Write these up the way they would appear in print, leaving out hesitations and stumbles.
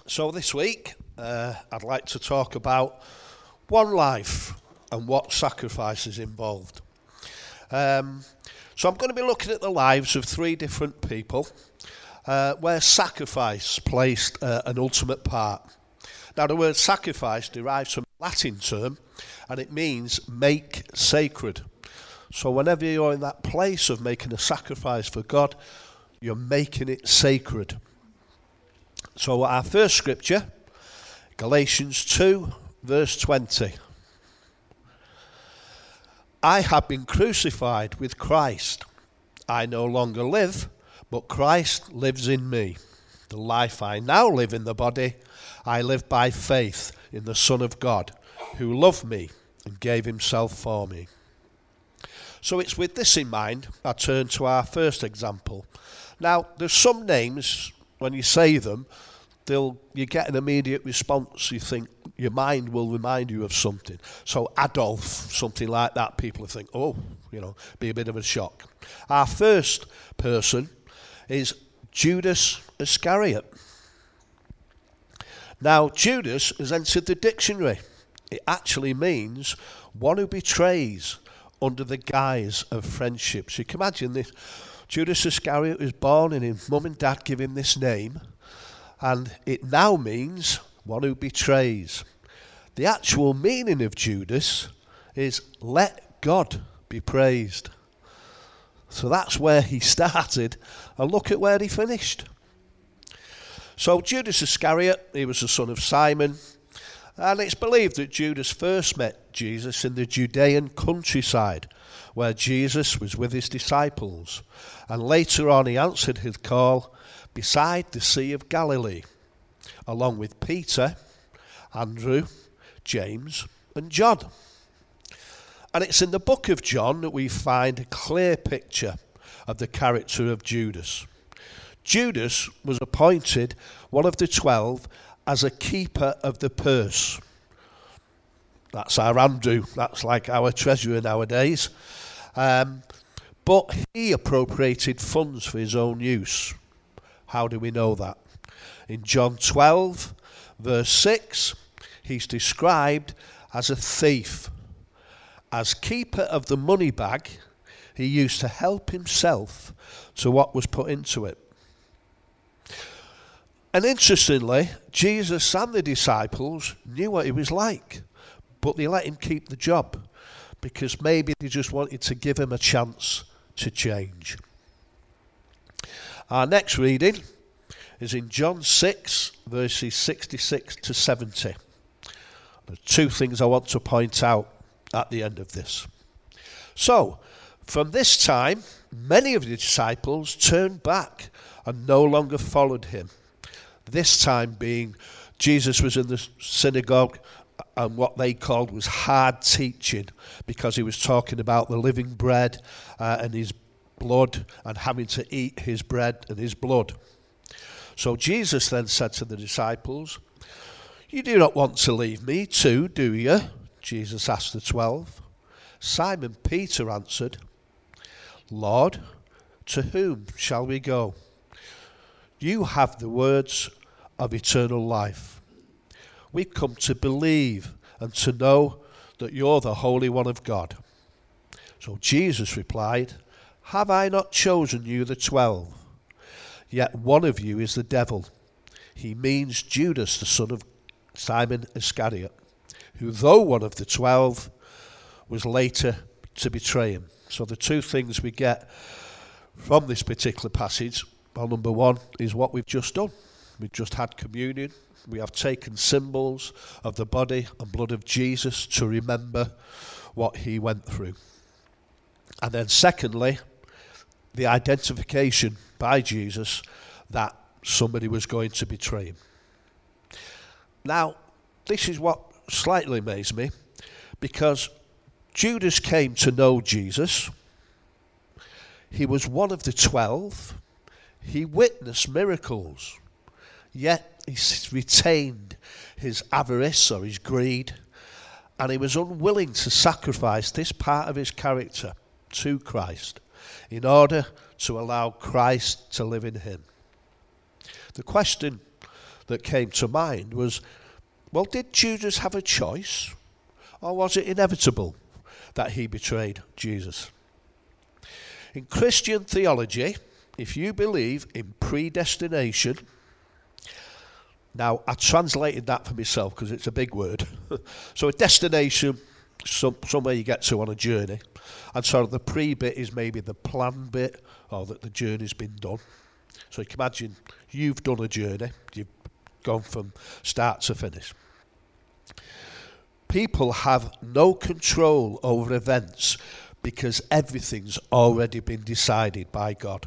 So this week, I'd like to talk about one life and what sacrifice is involved. So I'm going to be looking at the lives of three different people where sacrifice placed an ultimate part. Now the word sacrifice derives from a Latin term and it means make sacred. So whenever you're in that place of making a sacrifice for God, you're making it sacred. So our first scripture, Galatians 2, verse 20. I have been crucified with Christ. I no longer live, but Christ lives in me. The life I now live in the body, I live by faith in the Son of God, who loved me and gave himself for me. So it's with this in mind, I turn to our first example. Now, there's some names, when you say them, you get an immediate response. You think your mind will remind you of something. So Adolf, something like that, people think, be a bit of a shock. Our first person is Judas Iscariot. Now, Judas has entered the dictionary. It actually means one who betrays under the guise of friendship. So you can imagine this. Judas Iscariot was born and his mum and dad give him this name. And it now means one who betrays. The actual meaning of Judas is let God be praised. So that's where he started, and look at where he finished. So Judas Iscariot, he was the son of Simon, and it's believed that Judas first met Jesus in the Judean countryside, where Jesus was with his disciples. And later on he answered his call beside the Sea of Galilee, along with Peter, Andrew, James, and John. And it's in the book of John that we find a clear picture of the character of Judas. Judas was appointed one of the 12 as a keeper of the purse. That's our Andrew, that's like our treasurer nowadays. But he appropriated funds for his own use. How do we know that? In John 12, verse 6, he's described as a thief. As keeper of the money bag, he used to help himself to what was put into it. And interestingly, Jesus and the disciples knew what he was like, but they let him keep the job because maybe they just wanted to give him a chance to change. Our next reading is in John 6, verses 66 to 70. There's two things I want to point out at the end of this. So, from this time, many of the disciples turned back and no longer followed him. This time being, Jesus was in the synagogue and what they called was hard teaching because he was talking about the living bread and his blood and having to eat his bread and his blood. So Jesus then said to the disciples, "You do not want to leave me too, do you?" Jesus asked the 12. Simon Peter answered, "Lord, to whom shall we go? You have the words of eternal life. We've come to believe and to know that you're the Holy One of God." So Jesus replied, "Have I not chosen you the 12? Yet one of you is the devil." He means Judas, the son of Simon Iscariot, who though one of the 12 was later to betray him. So the two things we get from this particular passage, well, number one is what we've just done. We've just had communion. We have taken symbols of the body and blood of Jesus to remember what he went through. And then secondly, the identification by Jesus that somebody was going to betray him. Now, this is what slightly amazed me, because Judas came to know Jesus. He was one of the 12. He witnessed miracles, yet he retained his avarice or his greed, and he was unwilling to sacrifice this part of his character to Christ in order to allow Christ to live in him. The question that came to mind was, well, did Judas have a choice? Or was it inevitable that he betrayed Jesus? In Christian theology, if you believe in predestination, now I translated that for myself because it's a big word. So a destination, somewhere you get to on a journey. And so the pre-bit is maybe the plan bit, or that the journey's been done. So you can imagine you've done a journey, you've gone from start to finish. People have no control over events because everything's already been decided by God.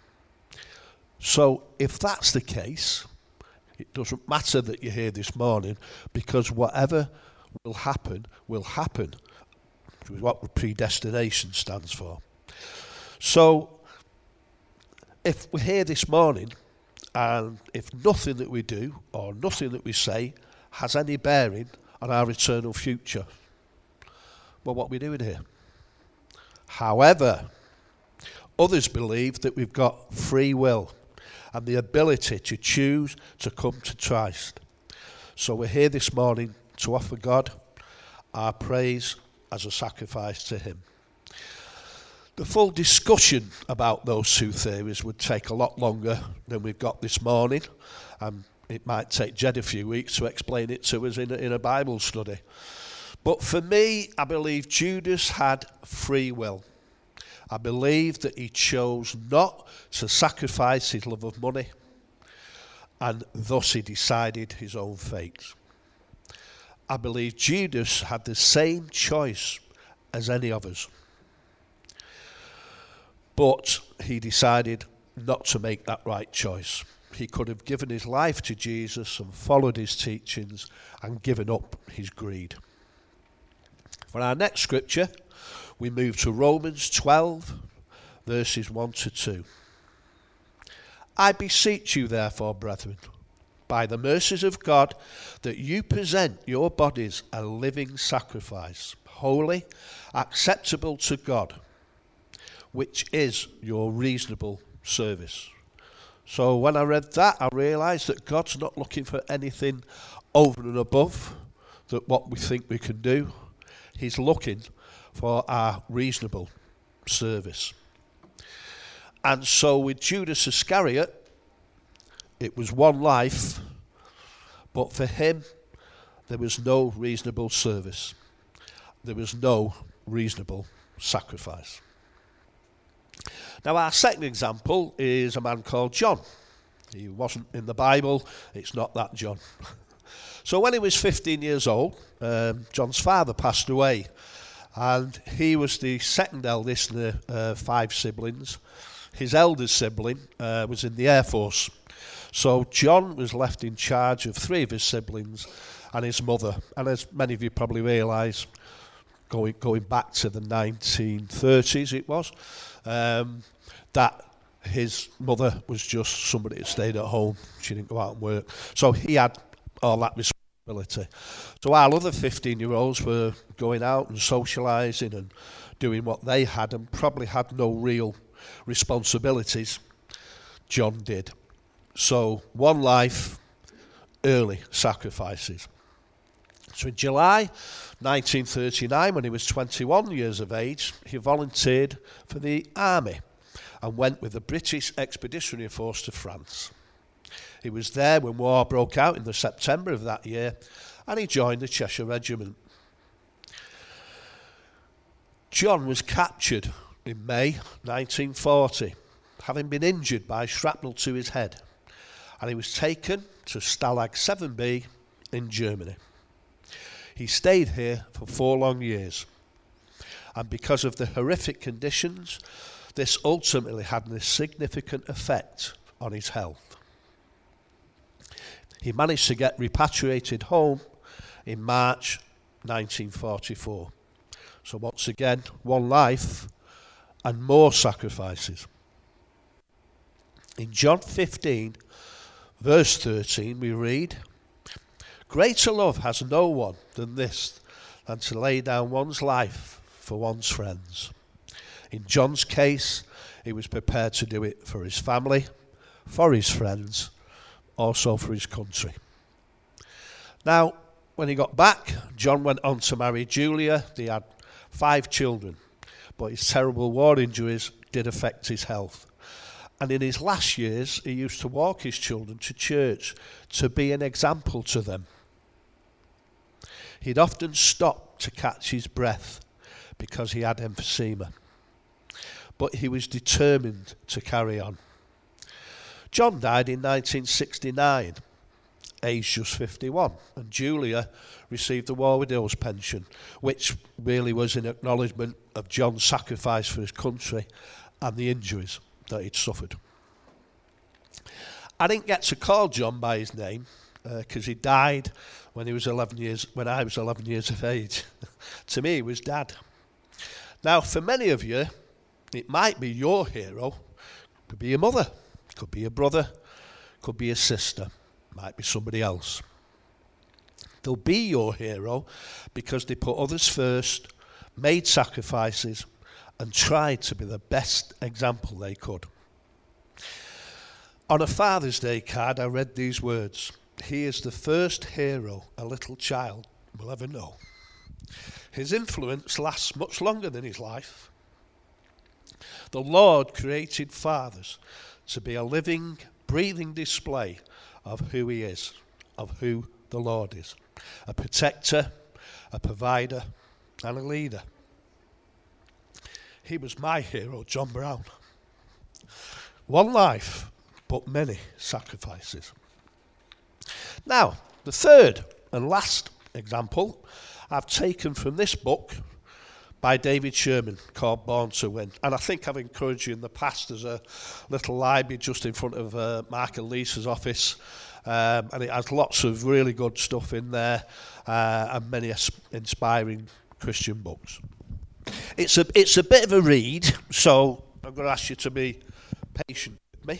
So if that's the case, it doesn't matter that you're here this morning, because whatever will happen, which is what predestination stands for. So if we're here this morning, and if nothing that we do or nothing that we say has any bearing on our eternal future, well, what are we doing here? However, others believe that we've got free will and the ability to choose to come to Christ. So we're here this morning to offer God our praise as a sacrifice to him. The full discussion about those two theories would take a lot longer than we've got this morning, and it might take Jed a few weeks to explain it to us in a Bible study. But for me, I believe Judas had free will. I believe that he chose not to sacrifice his love of money, and thus he decided his own fate. I believe Judas had the same choice as any of us, but he decided not to make that right choice. He could have given his life to Jesus and followed his teachings and given up his greed. For our next scripture, we move to Romans 12, verses 1 to 2. I beseech you, therefore, brethren, by the mercies of God, that you present your bodies a living sacrifice, holy, acceptable to God, which is your reasonable service. So when I read that, I realised that God's not looking for anything over and above that what we think we can do. He's looking for our reasonable service. And so with Judas Iscariot, it was one life, but for him, there was no reasonable service. There was no reasonable sacrifice. Now, our second example is a man called John. He wasn't in the Bible. It's not that John. So when he was 15 years old, John's father passed away, and he was the second eldest in the 5 siblings. His eldest sibling was in the Air Force. So John was left in charge of 3 of his siblings and his mother. And as many of you probably realise, going back to the 1930s it was, that his mother was just somebody that stayed at home. She didn't go out and work. So he had all that responsibility. So our other 15-year-olds were going out and socialising and doing what they had and probably had no real responsibilities. John did. So one life, early sacrifices. So in July 1939, when he was 21 years of age, he volunteered for the army and went with the British Expeditionary Force to France. He was there when war broke out in the September of that year, and he joined the Cheshire Regiment. John was captured in May 1940, having been injured by shrapnel to his head, and he was taken to Stalag 7B in Germany. He stayed here for 4 long years, and because of the horrific conditions, this ultimately had a significant effect on his health. He managed to get repatriated home in March 1944. So once again, one life and more sacrifices. In John 15, verse 13, we read, "Greater love has no one than this, than to lay down one's life for one's friends." In John's case, he was prepared to do it for his family, for his friends, also for his country. Now, when he got back, John went on to marry Julia. They had 5 children, but his terrible war injuries did affect his health. And in his last years, he used to walk his children to church to be an example to them. He'd often stop to catch his breath because he had emphysema. But he was determined to carry on. John died in 1969, aged just 51, and Julia received the War Widow's pension, which really was an acknowledgement of John's sacrifice for his country and the injuries that he'd suffered. I didn't get to call John by his name because he died when I was 11 years of age. To me, he was Dad. Now, for many of you, it might be your hero. Could be your mother, could be your brother, could be your sister, might be somebody else. They'll be your hero because they put others first, made sacrifices, and tried to be the best example they could. On a Father's Day card, I read these words: "He is the first hero a little child will ever know. His influence lasts much longer than his life. The Lord created fathers to be a living, breathing display of who he is, of who the Lord is. A protector, a provider, and a leader." He was my hero, John Brown. One life, but many sacrifices. Now, the third and last example I've taken from this book by David Sherman called Born to Win. And I think I've encouraged you in the past. There's a little library just in front of Mark and Lisa's office. And it has lots of really good stuff in there and many inspiring Christian books. It's a bit of a read, so I'm going to ask you to be patient with me.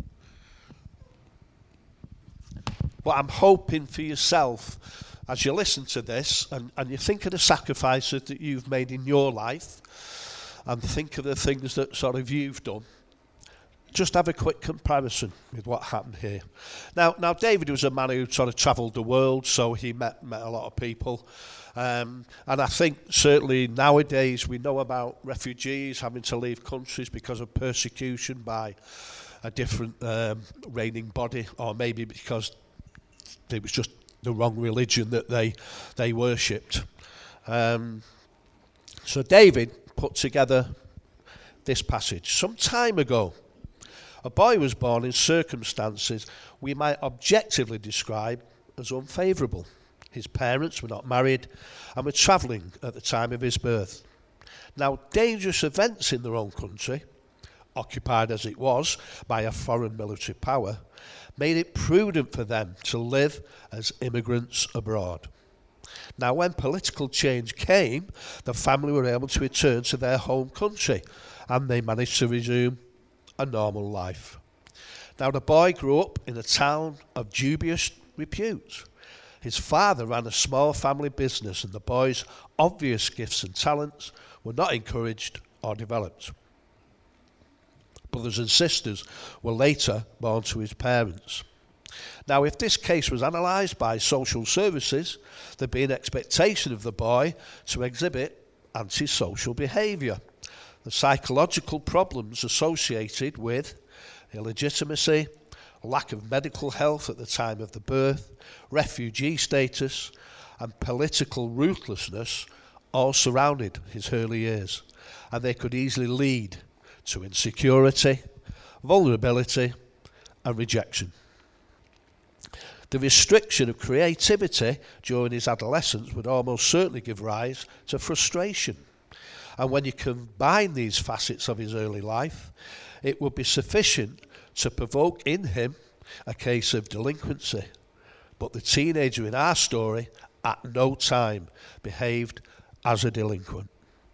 But I'm hoping for yourself, as you listen to this and you think of the sacrifices that you've made in your life and think of the things that sort of you've done, just have a quick comparison with what happened here. Now David was a man who sort of travelled the world, so he met a lot of people. And I think certainly nowadays we know about refugees having to leave countries because of persecution by a different reigning body, or maybe because it was just the wrong religion that they worshipped. So David put together this passage. Some time ago, a boy was born in circumstances we might objectively describe as unfavourable. His parents were not married and were travelling at the time of his birth. Now, dangerous events in their own country, occupied as it was by a foreign military power, made it prudent for them to live as immigrants abroad. Now, when political change came, the family were able to return to their home country and they managed to resume a normal life. Now, the boy grew up in a town of dubious repute. His father ran a small family business and the boy's obvious gifts and talents were not encouraged or developed. Brothers and sisters were later born to his parents. Now, if this case was analysed by social services, there'd be an expectation of the boy to exhibit antisocial behaviour. The psychological problems associated with illegitimacy, lack of medical health at the time of the birth, refugee status, and political ruthlessness all surrounded his early years, and they could easily lead to insecurity, vulnerability, and rejection. The restriction of creativity during his adolescence would almost certainly give rise to frustration. And when you combine these facets of his early life, it would be sufficient to provoke in him a case of delinquency. But the teenager in our story at no time behaved as a delinquent.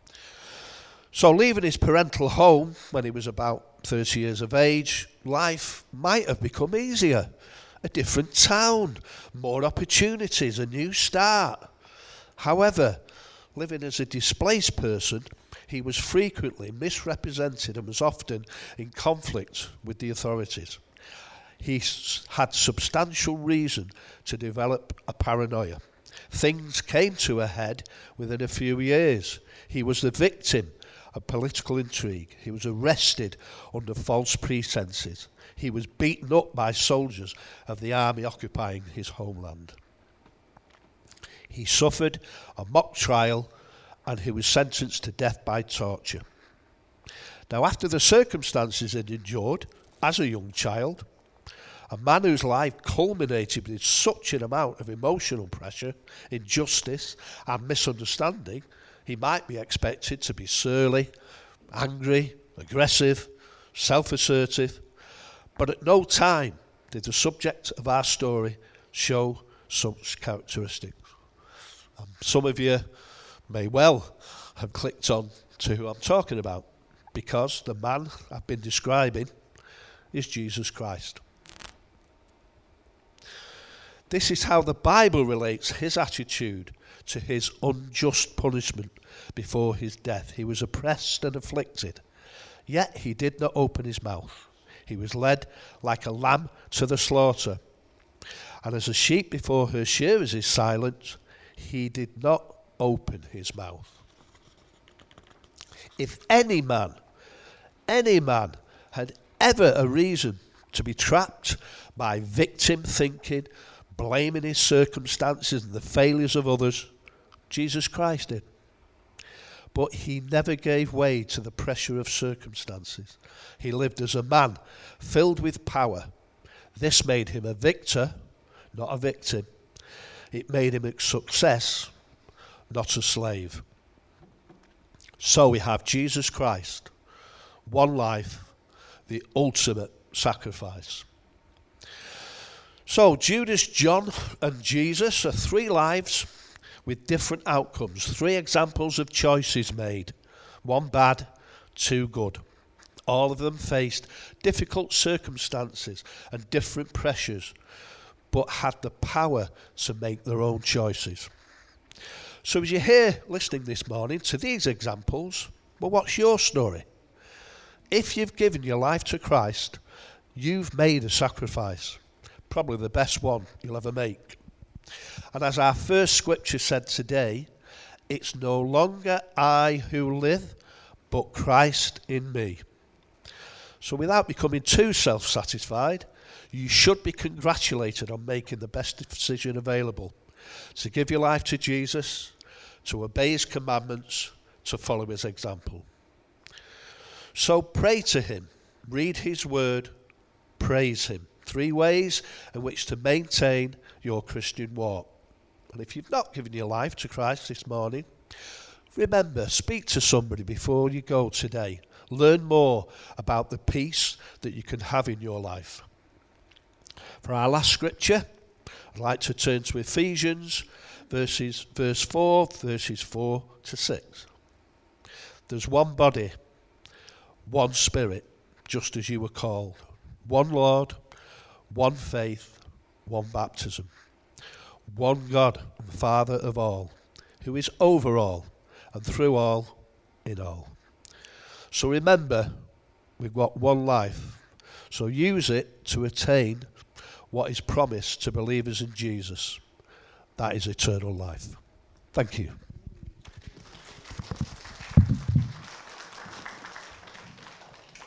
So leaving his parental home when he was about 30 years of age, life might have become easier. A different town, more opportunities, a new start. However, living as a displaced person, he was frequently misrepresented and was often in conflict with the authorities. he had substantial reason to develop a paranoia. Things came to a head within a few years. He was the victim of political intrigue. He was arrested under false pretenses. He was beaten up by soldiers of the army occupying his homeland. He suffered a mock trial and he was sentenced to death by torture. Now, after the circumstances he'd endured as a young child, a man whose life culminated with such an amount of emotional pressure, injustice and misunderstanding, he might be expected to be surly, angry, aggressive, self-assertive, but at no time did the subject of our story show such characteristics. Some of you may well have clicked on to who I'm talking about, because the man I've been describing is Jesus Christ. This is how the Bible relates his attitude to his unjust punishment before his death. He was oppressed and afflicted, yet he did not open his mouth. He was led like a lamb to the slaughter, and as a sheep before her shearers is silent, he did not open his mouth. If any man had ever a reason to be trapped by victim thinking, blaming his circumstances and the failures of others, Jesus Christ did. But he never gave way to the pressure of circumstances. He lived as a man filled with power. This made him a victor, not a victim. It made him a success, not a slave. So we have Jesus Christ, one life, the ultimate sacrifice. So Judas, John and Jesus are three lives with different outcomes, three examples of choices made, one bad, two good. All of them faced difficult circumstances and different pressures, but had the power to make their own choices. So as you're here listening this morning to these examples, well, what's your story? If you've given your life to Christ, you've made a sacrifice, probably the best one you'll ever make. And as our first scripture said today, it's no longer I who live, but Christ in me. So without becoming too self-satisfied, you should be congratulated on making the best decision available, to give your life to Jesus, to obey his commandments, to follow his example. So pray to him, read his word, praise him. Three ways in which to maintain your Christian walk. And if you've not given your life to Christ this morning, remember, speak to somebody before you go today. Learn more about the peace that you can have in your life. For our last scripture, I'd like to turn to Ephesians verse 4, verses 4 to 6. There's one body, one spirit, just as you were called. One Lord, one faith, one baptism. One God and Father of all, who is over all and through all in all. So remember, we've got one life. So use it to attain what is promised to believers in Jesus. That is eternal life. Thank you.